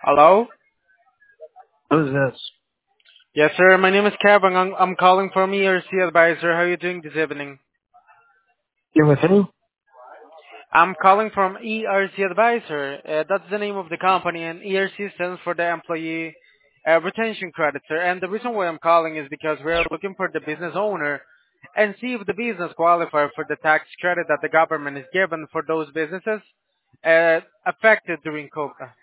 Hello? Who's this? Yes, sir. My name is Kevin. I'm calling from ERC Advisor. How are you doing this evening? You with who? I'm calling from ERC Advisor. That's the name of the company, and ERC stands for the Employee Retention Credit, sir. And the reason why I'm calling is because we're looking for the business owner and see if the business qualifies for the tax credit that the government is given for those businesses affected during COVID.